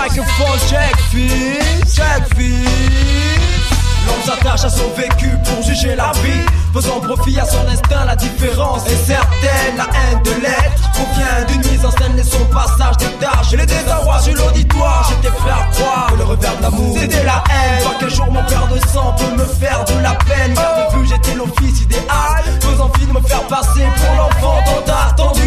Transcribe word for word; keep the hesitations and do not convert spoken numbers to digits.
microphone, check fils, check fils. L'homme s'attache à son vécu pour juger la vie, faisant profit à son instinct, la différence est certaine. La haine de l'être provient d'une mise en scène et son passage des tâches. Et les désarrois sur l'auditoire, j'étais faire croire que le revers de l'amour c'était la haine. Pas qu'un jour mon père de sang peut me faire de la peine. Garde de vue, j'étais l'office idéal, faisant fi de me faire passer pour l'enfant tant attendu.